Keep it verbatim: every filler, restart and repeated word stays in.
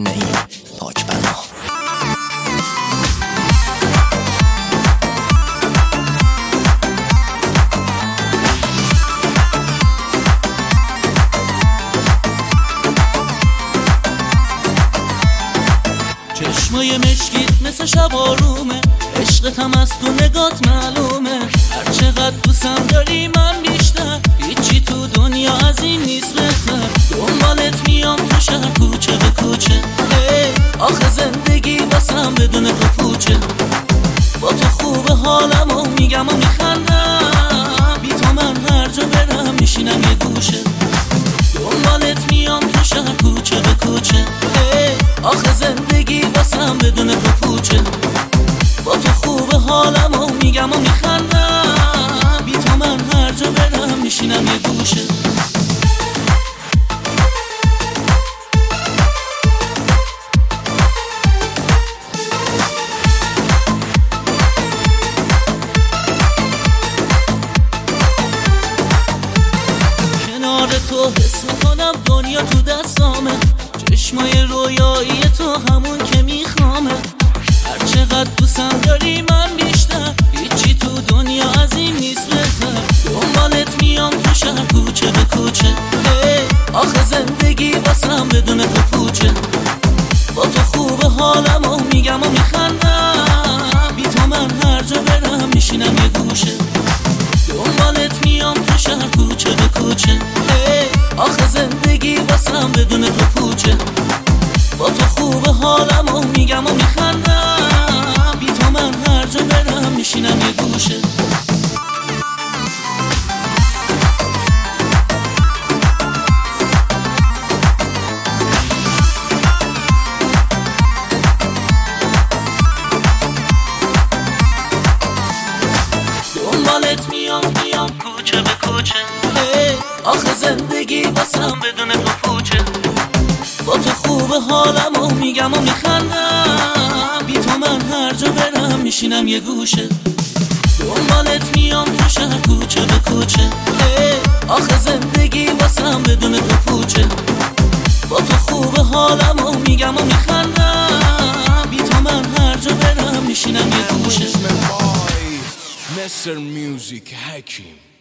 خونه این پاک بنا. چشمای مشکیت مثل شب آرومه، عشقت هم از تو نگات معلومه. هر چقدر دوستم داری من بیشتر، هیچی تو دنیا از این نیست بهتر. دنبالت میام تو شهر کوچه به کوچه، آخه زندگی واسم بدون تو پوچه. با تو خوبه حالم و میگم و میخندم، بی تو من هر جا برم میشینم یه گوشه. دنبالت میام تو شهر کوچه به کوچه، آخه زندگی واسم بدون تو پوچه. با تو خوبه حالم و میگم و میخندم، بی تو من هر جا برم میشینم یه گوشه. کنار تو حس میکنم دنیا تو دستامه، چشمای رویایی تو همون که میخوامه. هر چقدر دوستم داری من بیشتر، هیچی تو دنیا از این نیست بهتر. دنبالت میام تو شهر کوچه به کوچه، آخه زندگی واسم بدون تو پوچه. با تو خوبه حالم و میگم و میخندم، بی تو من هر جا برم میشینم یه گوشه. دنبالت میام تو شهر کوچه به کوچه، آخه زندگی واسم بدون تو پوچه. با تو خوبه حالم و میگم و میخندم، بی تو من هر جا برم میشینم یه گوشه. دنبالت میام میام کوچه به کوچه، آخه زندگی واسم بدون تو پوچه. با تو خوبه حالم و میگم و میخندم، بی تو من هر جا برم میشینم یه گوشه. دنبالت میام تو شهر کوچه به کوچه، آخه زندگی واسم بدون تو پوچه. با تو خوبه حالم و میگم و میخندم، بی تو من هر جا برم میشینم یه گوشه. Mister Music Hakim